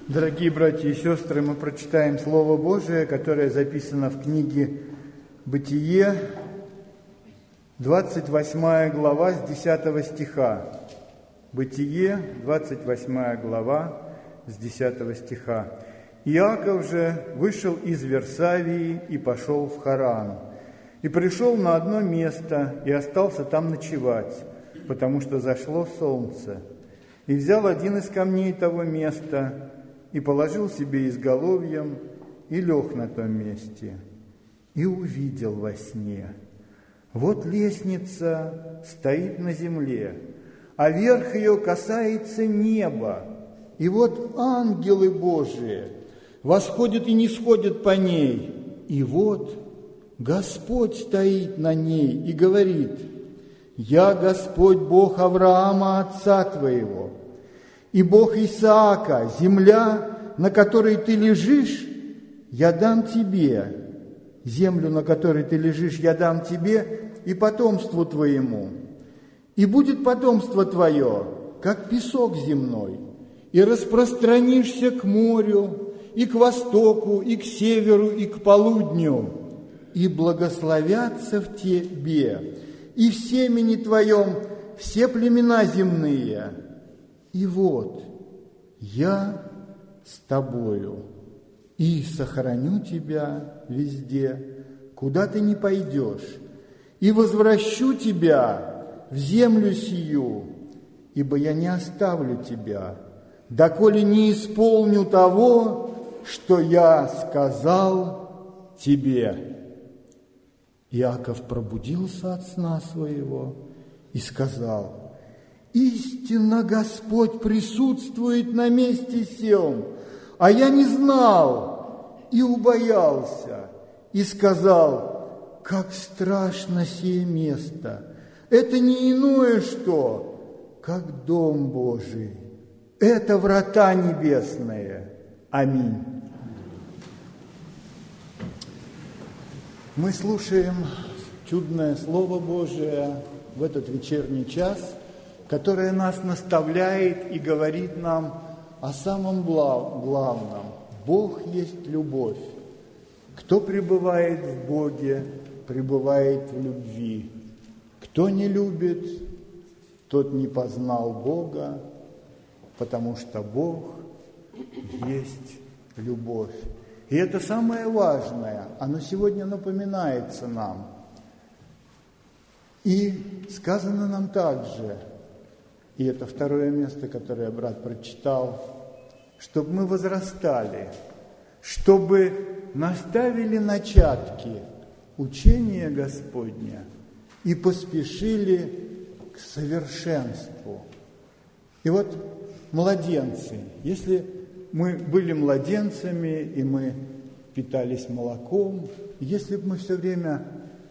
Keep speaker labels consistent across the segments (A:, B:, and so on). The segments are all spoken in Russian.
A: Дорогие братья и сестры, мы прочитаем Слово Божие, которое записано в книге «Бытие», 28 глава с 10 стиха. «Бытие», 28 глава с 10 стиха. «Иаков же вышел из Версавии и пошел в Харан, и пришел на одно место, и остался там ночевать, потому что зашло солнце. И взял один из камней того места, и положил себе изголовьем, и лег на том месте, и увидел во сне. Вот лестница стоит на земле, а верх ее касается неба, и вот ангелы Божии восходят и нисходят по ней, и вот Господь стоит на ней и говорит: «Я Господь Бог Авраама, отца твоего, и Бог Исаака, земля, на которой ты лежишь, я дам тебе, землю, на которой ты лежишь, я дам тебе и потомству твоему. И будет потомство твое, как песок земной, и распространишься к морю, и к востоку, и к северу, и к полудню, и благословятся в тебе, и в семени твоем все племена земные. И вот я с тобою, и сохраню тебя везде, куда ты ни пойдешь, и возвращу тебя в землю сию, ибо я не оставлю тебя, доколе не исполню того, что я сказал тебе». Иаков пробудился от сна своего и сказал: «Истинно Господь присутствует на месте сем, а я не знал и убоялся, и сказал: как страшно сие место! Это не иное что, как дом Божий, это врата небесные». Аминь. Мы слушаем чудное Слово Божие в этот вечерний час, которое нас наставляет и говорит нам о самом главном. Бог есть любовь. Кто пребывает в Боге, пребывает в любви. Кто не любит, тот не познал Бога, потому что Бог есть любовь. И это самое важное, оно сегодня напоминается нам. И сказано нам также, и это второе место, которое брат прочитал, чтобы мы возрастали, чтобы наставили начатки учения Господня и поспешили к совершенству. И вот младенцы, если мы были младенцами, и мы питались молоком, если бы мы все время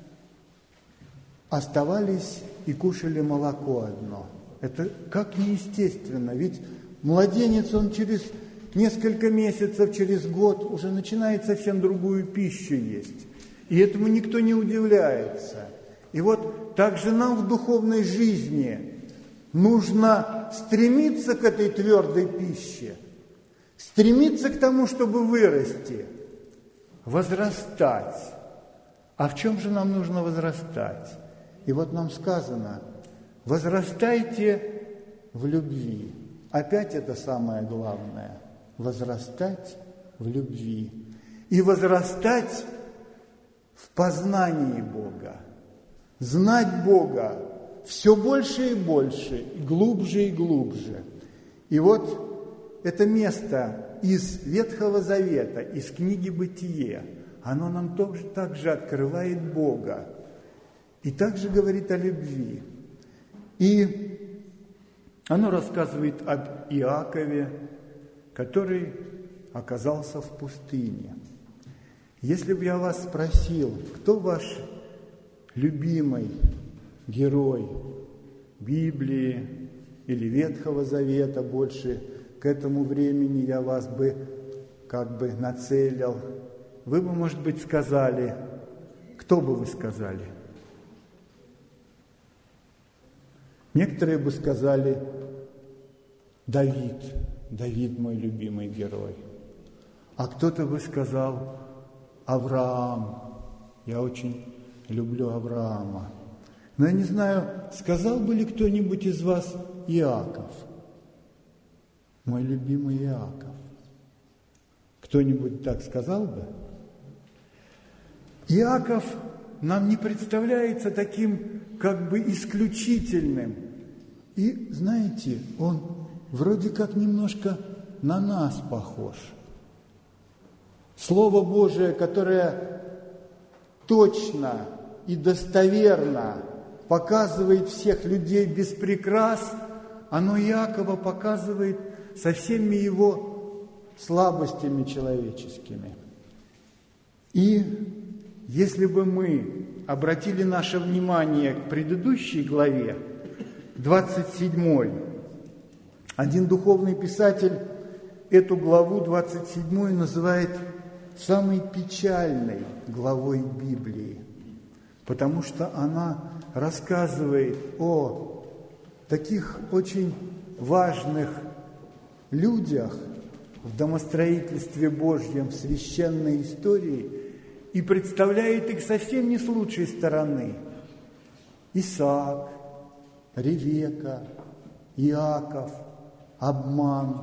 A: оставались и кушали молоко одно, это как неестественно, ведь младенец, он через несколько месяцев, через год уже начинает совсем другую пищу есть. И этому никто не удивляется. И вот также нам в духовной жизни нужно стремиться к этой твердой пище, стремиться к тому, чтобы вырасти, возрастать. А в чем же нам нужно возрастать? И вот нам сказано: возрастайте в любви. Опять это самое главное. Возрастать в любви. И возрастать в познании Бога. Знать Бога все больше и больше, глубже и глубже. И вот это место из Ветхого Завета, из книги «Бытие», оно нам также открывает Бога. И также говорит о любви. И оно рассказывает об Иакове, который оказался в пустыне. Если бы я вас спросил, кто ваш любимый герой Библии или Ветхого Завета, больше к этому времени я вас бы как бы нацелил, вы бы, может быть, сказали, кто бы вы сказали? Некоторые бы сказали Давид, Давид мой любимый герой. А кто-то бы сказал Авраам. Я очень люблю Авраама. Но я не знаю, сказал бы ли кто-нибудь из вас Иаков. Мой любимый Иаков. Кто-нибудь так сказал бы? Иаков нам не представляется таким как бы исключительным. И, знаете, он вроде как немножко на нас похож. Слово Божие, которое точно и достоверно показывает всех людей без прикрас, оно Иакова показывает со всеми его слабостями человеческими. И если бы мы обратили наше внимание к предыдущей главе, 27, один духовный писатель эту главу 27 называет самой печальной главой Библии, потому что она рассказывает о таких очень важных людях в домостроительстве Божьем, в священной истории, и представляет их совсем не с лучшей стороны. Исаак, Ревека, Иаков, обман.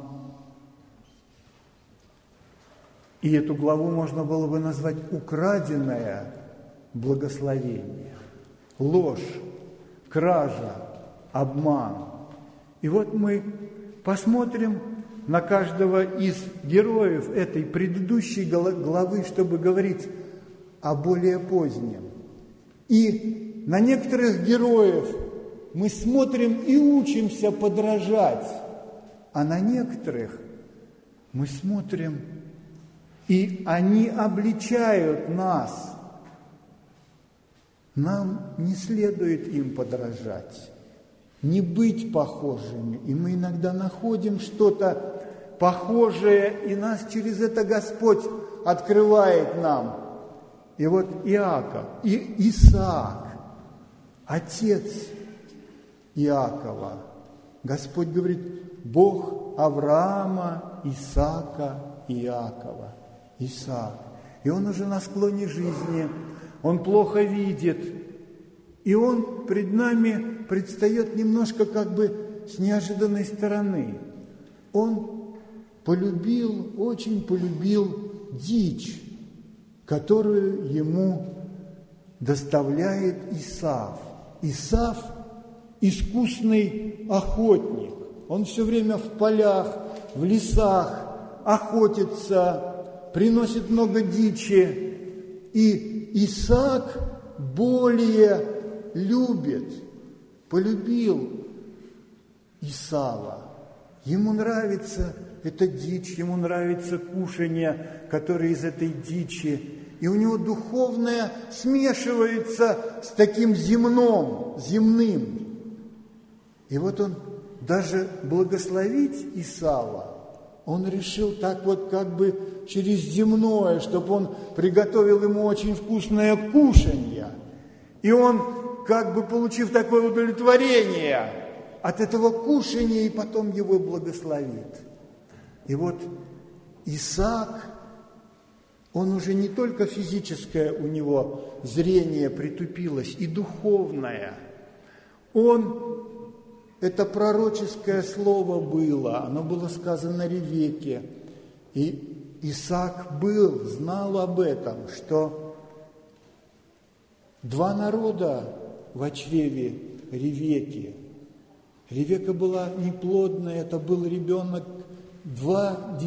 A: И эту главу можно было бы назвать «Украденное благословение». Ложь, кража, обман. И вот мы посмотрим на каждого из героев этой предыдущей главы, чтобы говорить о более позднем. И на некоторых героев мы смотрим и учимся подражать, а на некоторых мы смотрим, и они обличают нас. Нам не следует им подражать, не быть похожими. И мы иногда находим что-то похожее, и нас через это Господь открывает нам. И вот Иаков, и Исаак, отец Иакова. Господь говорит: Бог Авраама, Исаака и Иакова. Исаак. И он уже на склоне жизни, он плохо видит. И он пред нами предстает немножко как бы с неожиданной стороны. Он полюбил, очень полюбил дичь, которую ему доставляет Исав. Исав – искусный охотник. Он все время в полях, в лесах охотится, приносит много дичи. И Исаак более любит, полюбил Исава. Ему нравится эта дичь, ему нравится кушанье, которое из этой дичи. И у него духовное смешивается с таким земным. И вот он даже благословить Исава, он решил так вот как бы через земное, чтобы он приготовил ему очень вкусное кушанье. И он, как бы получив такое удовлетворение от этого кушания, и потом его благословит. И вот Исаак, он уже не только физическое у него зрение притупилось, и духовное. Это пророческое слово было, оно было сказано Ревеке. И Исаак знал об этом, что два народа в чреве Ревеки. Ревека была неплодная, это был ребенок, два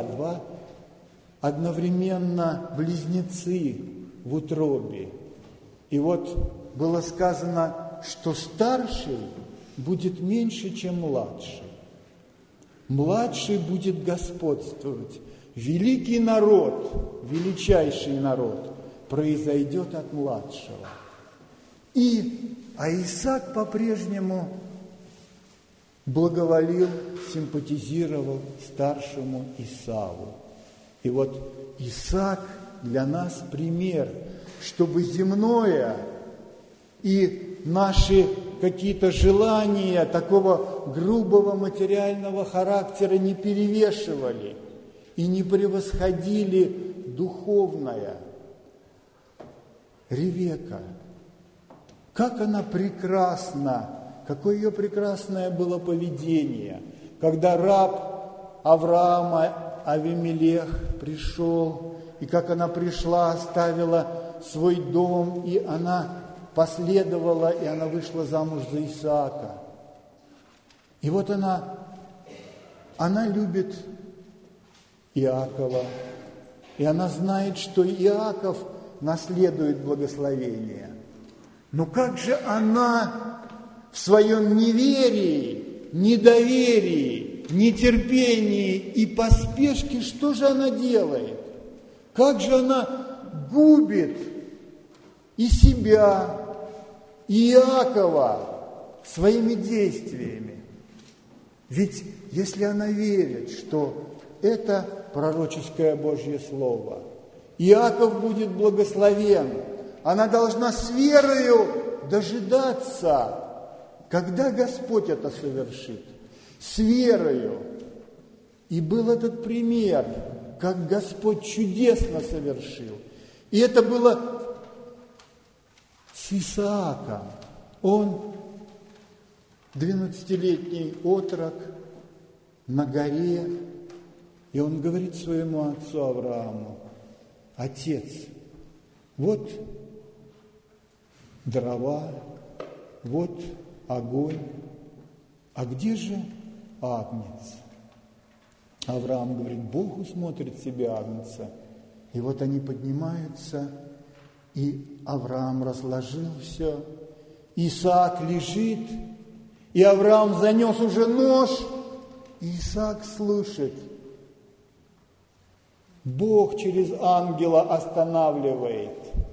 A: одновременно близнецы в утробе. И вот было сказано, что старший будет меньше, чем младший. Младший будет господствовать. Великий народ, величайший народ произойдет от младшего. А Исаак по-прежнему благоволил, симпатизировал старшему Исаву. И вот Исаак для нас пример, чтобы земное и наши какие-то желания такого грубого материального характера не перевешивали и не превосходили духовное. Ревека, как она прекрасна, какое ее прекрасное было поведение, когда раб Авраама Авимелех пришел, и как она пришла, оставила свой дом, и она последовала, и она вышла замуж за Исаака. И вот она любит Иакова, и она знает, что Иаков наследует благословение. Но как же она в своем неверии, недоверии, нетерпении и поспешке, что же она делает? Как же она губит и себя, и Иакова своими действиями? Ведь если она верит, что это пророческое Божье Слово, Иаков будет благословен, она должна с верою дожидаться, когда Господь это совершит. С верою. И был этот пример, как Господь чудесно совершил. И это было с Исааком. Он 12-летний отрок на горе, и он говорит своему отцу Аврааму: отец, вот дрова, вот огонь, а где же агнец? Авраам говорит: Бог усмотрит себе агнца. И вот они поднимаются, и Авраам разложил все. Исаак лежит, и Авраам занес уже нож, и Исаак слушает. Бог через ангела останавливает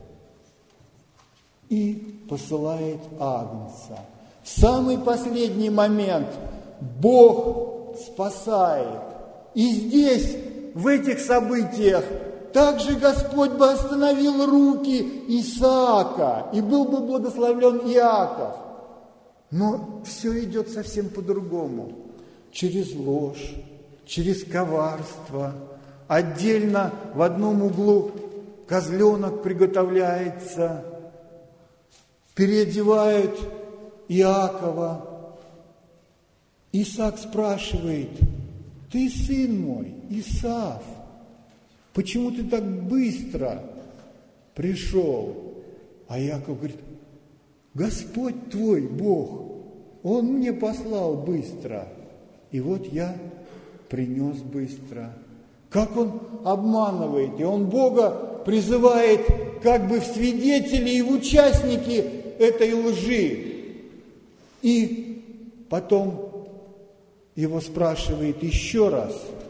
A: и посылает агнца. В самый последний момент Бог спасает. И здесь, в этих событиях, также Господь бы остановил руки Исаака, и был бы благословлен Иаков. Но все идет совсем по-другому. Через ложь, через коварство. Отдельно в одном углу козленок приготовляется, переодевают Иакова. Исаак спрашивает: ты сын мой, Исав, почему ты так быстро пришел? А Иаков говорит: Господь твой Бог, Он мне послал быстро, и вот я принес быстро. Как он обманывает, и он Бога призывает как бы в свидетели и в участники этой лжи. И потом его спрашивает еще раз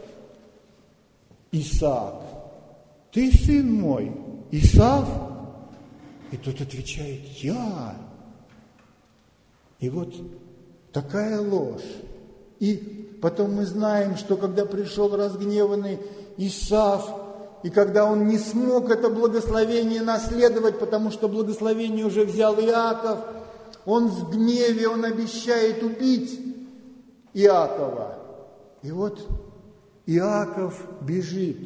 A: Исаак: ты сын мой, Исав? И тот отвечает: я. И вот такая ложь. И потом мы знаем, что когда пришел разгневанный Исав, и когда он не смог это благословение наследовать, потому что благословение уже взял Иаков, он в гневе, он обещает убить Иакова. И вот Иаков бежит,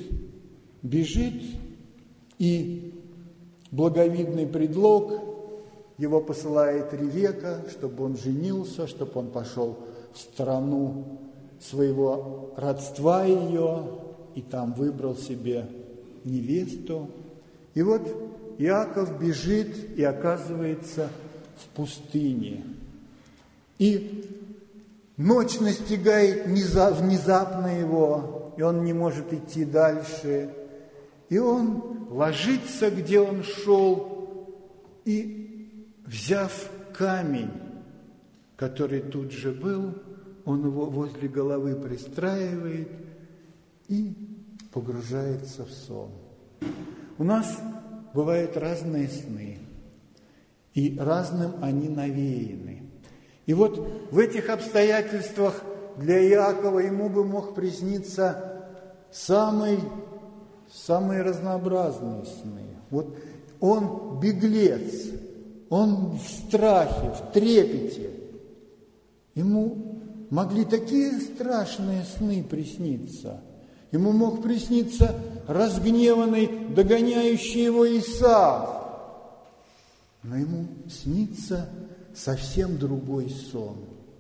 A: и благовидный предлог его посылает Ревека, чтобы он женился, чтобы он пошел в страну своего родства ее, и там выбрал себе невесту. И вот Иаков бежит и оказывается в пустыне. И ночь настигает внезапно его, и он не может идти дальше. И он ложится, где он шел, и, взяв камень, который тут же был, он его возле головы пристраивает и погружается в сон. У нас бывают разные сны, и разным они навеяны. И вот в этих обстоятельствах для Иакова ему бы мог присниться самые разнообразные сны. Вот он беглец, он в страхе, в трепете. Ему могли такие страшные сны присниться. Ему мог присниться разгневанный, догоняющий его Исав. Но ему снится совсем другой сон.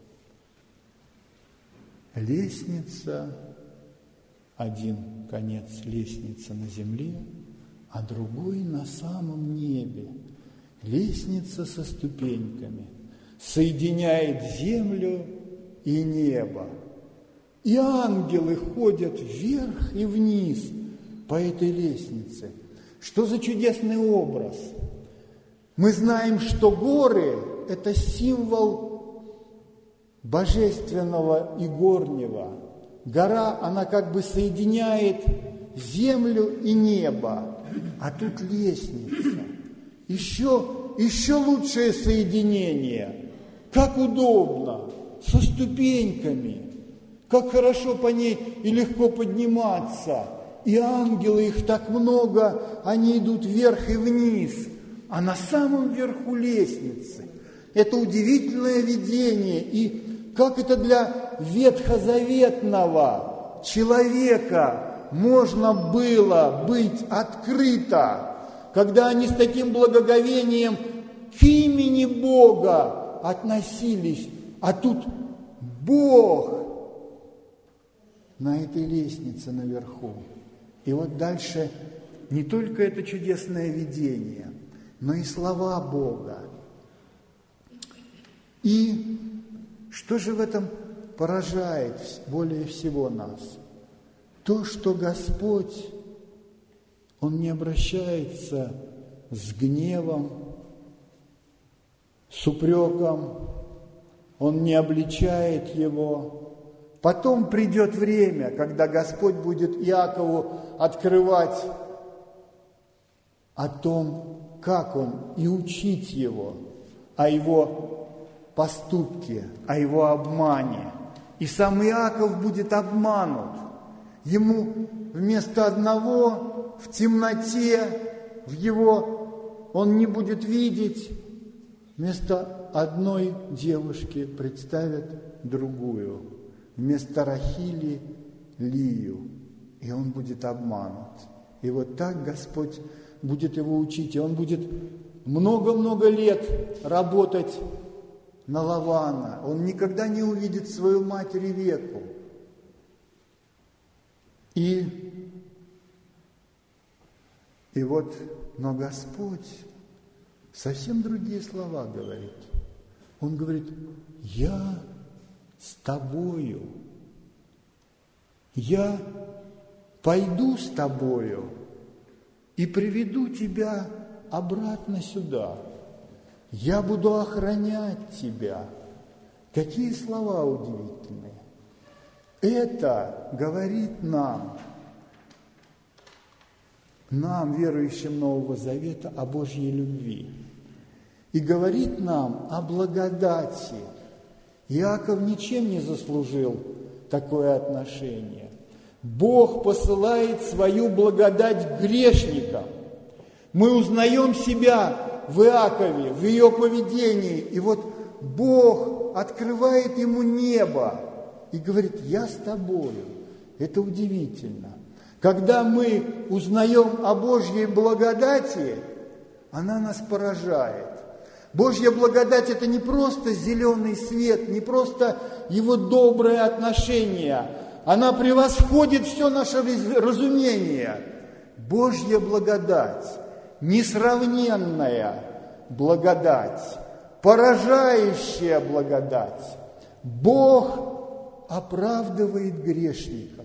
A: Лестница, один конец лестницы на земле, а другой на самом небе. Лестница со ступеньками соединяет землю и небо. И ангелы ходят вверх и вниз по этой лестнице. Что за чудесный образ! Мы знаем, что горы – это символ божественного и горнего. Гора, она как бы соединяет землю и небо, а тут лестница. Еще лучшее соединение. Как удобно, со ступеньками. Как хорошо по ней и легко подниматься. И ангелы, их так много, они идут вверх и вниз. А на самом верху лестницы. Это удивительное видение. И как это для ветхозаветного человека можно было быть открыто, когда они с таким благоговением к имени Бога относились. А тут Бог на этой лестнице наверху. И вот дальше не только это чудесное видение, но и слова Бога. И что же в этом поражает более всего нас? То, что Господь, Он не обращается с гневом, с упреком, Он не обличает его. Потом придет время, когда Господь будет Иакову открывать о том, как он, и учить его о его поступке, о его обмане. И сам Иаков будет обманут. Ему вместо одного в темноте, он не будет видеть, вместо одной девушки представят другую, вместо Рахили Лию, и он будет обманут. И вот так Господь будет его учить, и он будет много-много лет работать на Лавана. Он никогда не увидит свою мать Ревекку. И вот, но Господь совсем другие слова говорит. Он говорит: я с тобою, я пойду с тобою и приведу тебя обратно сюда. Я буду охранять тебя. Какие слова удивительные. Это говорит нам, верующим Нового Завета, о Божьей любви. И говорит нам о благодати. Иаков ничем не заслужил такое отношение. Бог посылает свою благодать грешникам. Мы узнаем себя в Иакове, в ее поведении. И вот Бог открывает ему небо и говорит: я с тобою. Это удивительно. Когда мы узнаем о Божьей благодати, она нас поражает. Божья благодать – это не просто зеленый свет, не просто Его доброе отношение. Она превосходит все наше разумение. Божья благодать, несравненная благодать, поражающая благодать. Бог оправдывает грешников.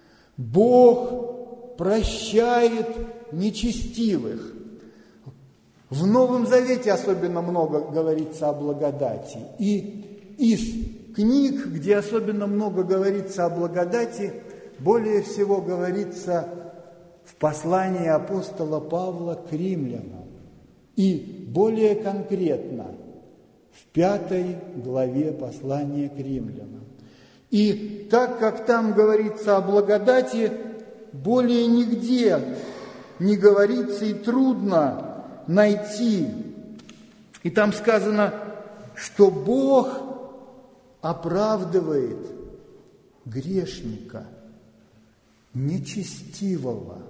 A: Бог прощает нечестивых. В Новом Завете особенно много говорится о благодати. И из книг, где особенно много говорится о благодати, более всего говорится в послании апостола Павла к римлянам. И более конкретно в 5 главе послания к римлянам. И так как там говорится о благодати, более нигде не говорится, и трудно найти И там сказано, что Бог оправдывает грешника, нечестивого.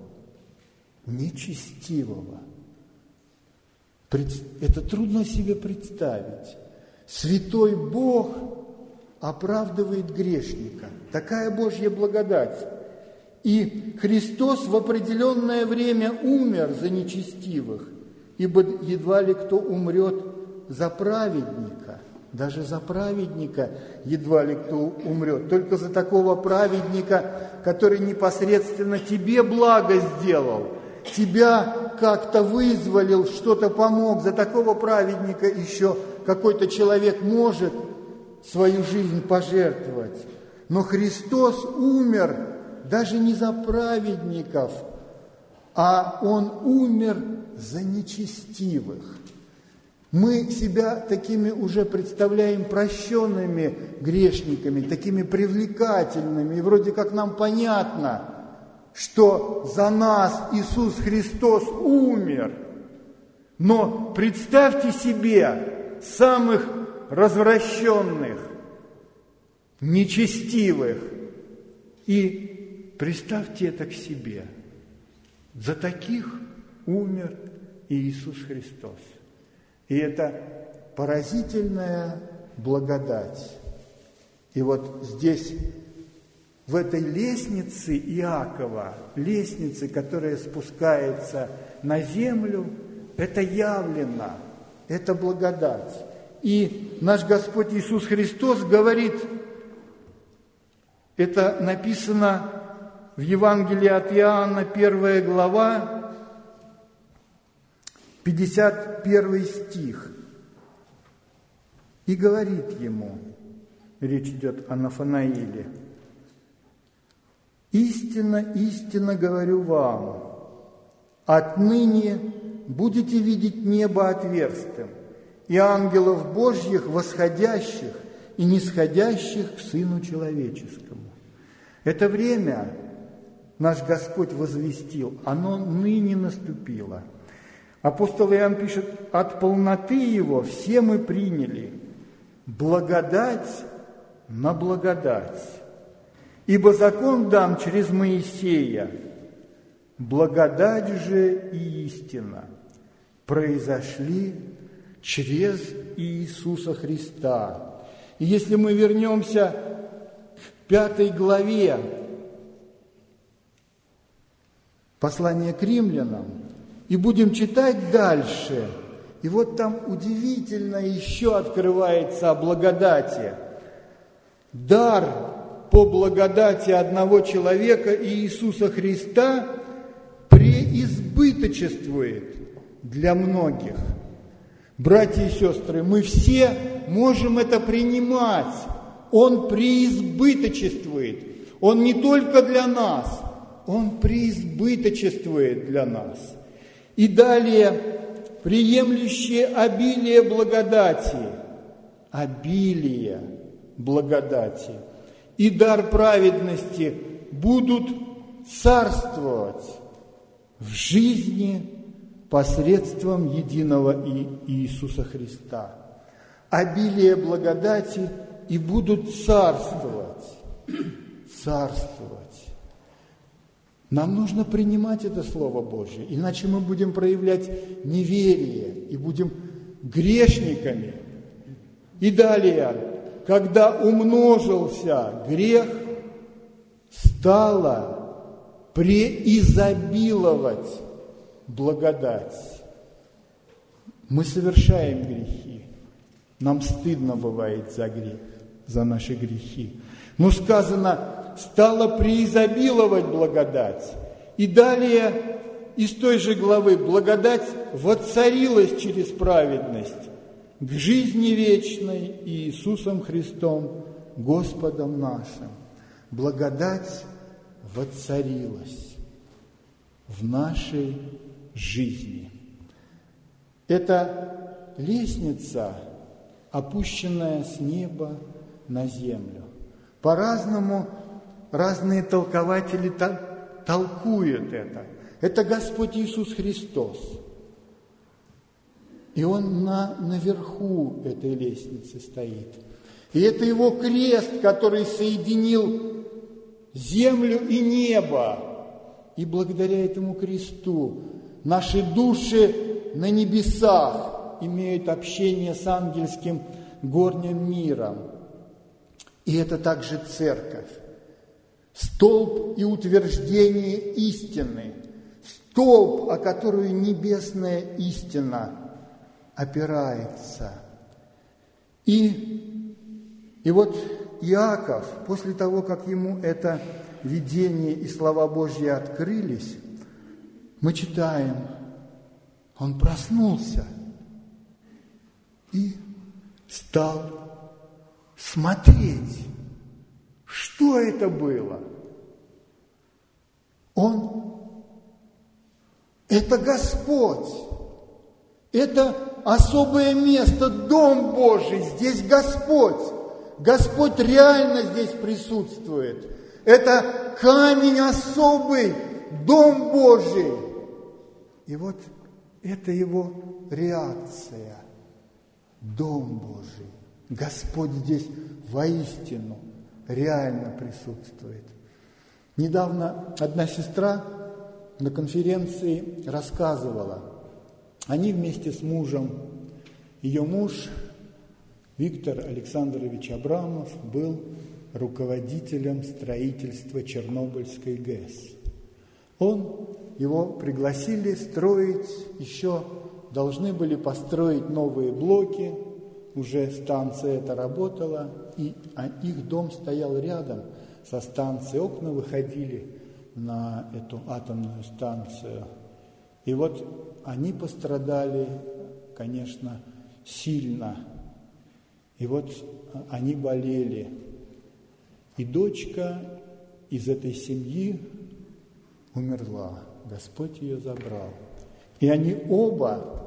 A: Это трудно себе представить. Святой Бог оправдывает грешника. Такая Божья благодать. И Христос в определенное время умер за нечестивых, ибо едва ли кто умрет за праведника. Даже за праведника едва ли кто умрет. Только за такого праведника, который непосредственно тебе благо сделал, тебя как-то вызволил, что-то помог. За такого праведника еще какой-то человек может свою жизнь пожертвовать. Но Христос умер даже не за праведников, а Он умер за нечестивых. Мы себя такими уже представляем прощенными грешниками, такими привлекательными, и вроде как нам понятно, что за нас Иисус Христос умер. Но представьте себе самых развращенных, нечестивых, и представьте это к себе. За таких умер Иисус Христос. И это поразительная благодать. И вот здесь, в этой лестнице Иакова, лестнице, которая спускается на землю, это явлено, это благодать. И наш Господь Иисус Христос говорит, это написано в Евангелии от Иоанна, 1 глава, 51 стих. И говорит ему, речь идет о Нафанаиле: «Истинно, истинно говорю вам, отныне будете видеть небо отверстым, и ангелов Божьих восходящих и нисходящих к Сыну Человеческому». Это время наш Господь возвестил, оно ныне наступило. Апостол Иоанн пишет, от полноты Его все мы приняли благодать на благодать. Ибо закон дан через Моисея, благодать же и истина произошли через Иисуса Христа. И если мы вернемся к 5 главе послания к римлянам, и будем читать дальше, и вот там удивительно еще открывается о благодати. Дар по благодати одного человека Иисуса Христа преизбыточествует для многих. Братья и сестры, мы все можем это принимать. Он преизбыточествует. Он не только для нас, Он преизбыточествует для нас. И далее, приемлющие обилие благодати, и дар праведности будут царствовать в жизни посредством единого Иисуса Христа. Обилие благодати и будут царствовать. Нам нужно принимать это Слово Божье, иначе мы будем проявлять неверие и будем грешниками. И далее, когда умножился грех, стало преизобиловать благодать. Мы совершаем грехи. Нам стыдно бывает за грех, за наши грехи. Но сказано, стало преизобиловать благодать. И далее из той же главы благодать воцарилась через праведность к жизни вечной Иисусом Христом, Господом нашим. Благодать воцарилась в нашей жизни. Это лестница, опущенная с неба на землю. По-разному разные толкователи толкуют это. Это Господь Иисус Христос. И он наверху этой лестницы стоит. И это его крест, который соединил землю и небо. И благодаря этому кресту наши души на небесах имеют общение с ангельским горним миром. И это также церковь. Столб и утверждение истины. Столб, о которую небесная истина опирается. И вот Иаков, после того, как ему это видение и слова Божьи открылись, мы читаем, он проснулся и стал смотреть, что это было. Это Господь, это особое место, Дом Божий, здесь Господь. Господь реально здесь присутствует. Это камень особый, Дом Божий. И вот это его реакция. Дом Божий. Господь здесь воистину реально присутствует. Недавно одна сестра на конференции рассказывала. Они вместе с мужем, ее муж Виктор Александрович Абрамов был руководителем строительства Чернобыльской ГЭС. Его пригласили строить, еще должны были построить новые блоки, уже станция эта работала, и их дом стоял рядом со станцией, окна выходили на эту атомную станцию. И вот они пострадали, конечно, сильно. И вот они болели. И дочка из этой семьи умерла. Господь ее забрал. И они оба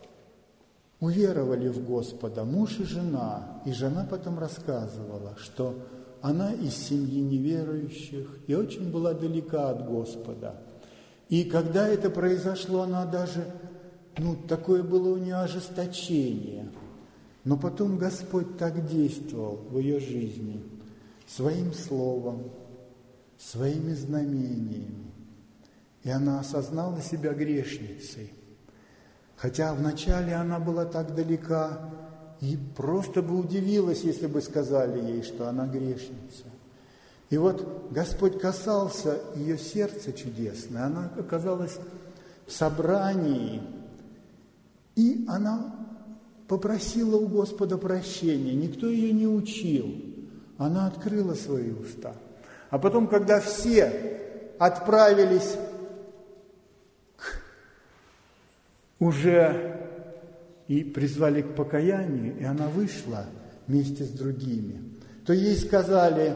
A: уверовали в Господа, муж и жена. И жена потом рассказывала, что она из семьи неверующих и очень была далека от Господа. И когда это произошло, она даже, такое было у нее ожесточение. Но потом Господь так действовал в ее жизни, своим словом, своими знамениями. И она осознала себя грешницей. Хотя вначале она была так далека, и просто бы удивилась, если бы сказали ей, что она грешница. И вот Господь касался ее сердца чудесно, она оказалась в собрании, и она попросила у Господа прощения. Никто ее не учил. Она открыла свои уста. А потом, когда все отправились уже и призвали к покаянию, и она вышла вместе с другими, то ей сказали: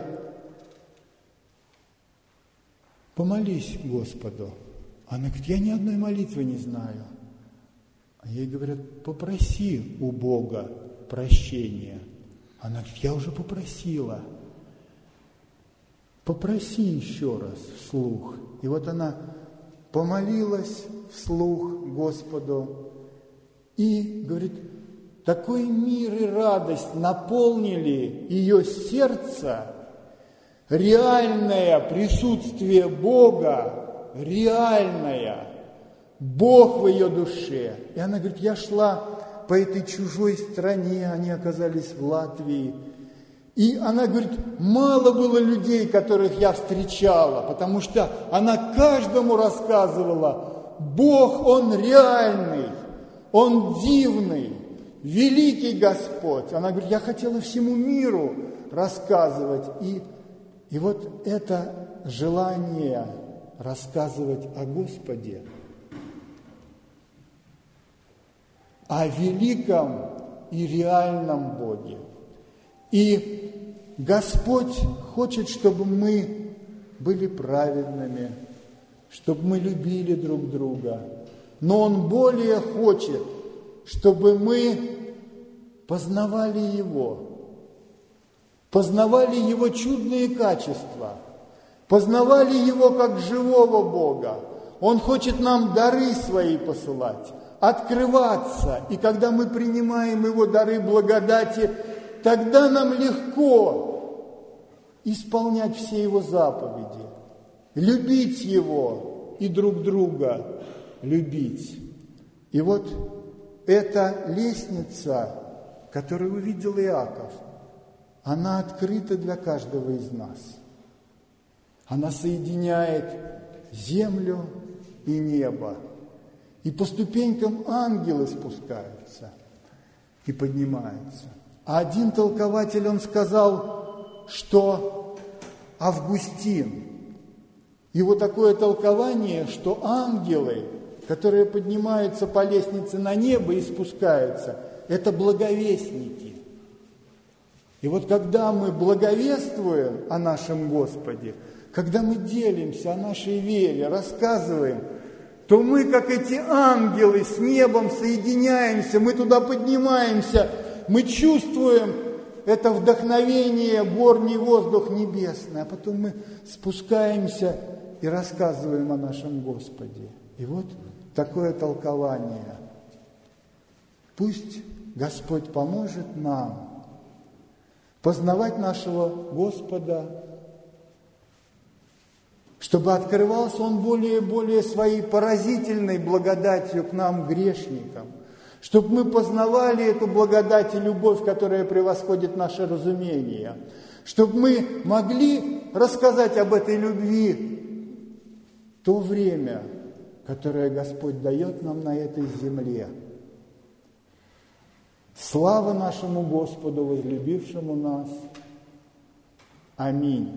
A: помолись Господу. Она говорит: я ни одной молитвы не знаю. А ей говорят: попроси у Бога прощения. Она говорит: я уже попросила. Попроси еще раз вслух. И вот она помолилась вслух Господу и, говорит, такой мир и радость наполнили ее сердце, реальное присутствие Бога, реальное, Бог в ее душе. И она говорит: я шла по этой чужой стране, они оказались в Латвии. И она говорит: мало было людей, которых я встречала, потому что она каждому рассказывала: Бог, Он реальный, Он дивный, великий Господь. Она говорит: я хотела всему миру рассказывать. И вот это желание рассказывать о Господе, о великом и реальном Боге. И Господь хочет, чтобы мы были праведными, чтобы мы любили друг друга. Но Он более хочет, чтобы мы познавали Его чудные качества, познавали Его как живого Бога. Он хочет нам дары свои посылать. открываться. И когда мы принимаем Его дары благодати, тогда нам легко исполнять все Его заповеди, любить Его и друг друга любить. И вот эта лестница, которую увидел Иаков, она открыта для каждого из нас. Она соединяет землю и небо. И по ступенькам ангелы спускаются и поднимаются. А один толкователь, он сказал, что Августин, его такое толкование, что ангелы, которые поднимаются по лестнице на небо и спускаются, это благовестники. И вот когда мы благовествуем о нашем Господе, когда мы делимся о нашей вере, рассказываем, то мы, как эти ангелы, с небом соединяемся, мы туда поднимаемся, мы чувствуем это вдохновение, горний воздух небесный, а потом мы спускаемся и рассказываем о нашем Господе. И вот такое толкование. Пусть Господь поможет нам познавать нашего Господа, чтобы открывался Он более и более своей поразительной благодатью к нам, грешникам, чтобы мы познавали эту благодать и любовь, которая превосходит наше разумение, чтобы мы могли рассказать об этой любви то время, которое Господь дает нам на этой земле. Слава нашему Господу, возлюбившему нас. Аминь.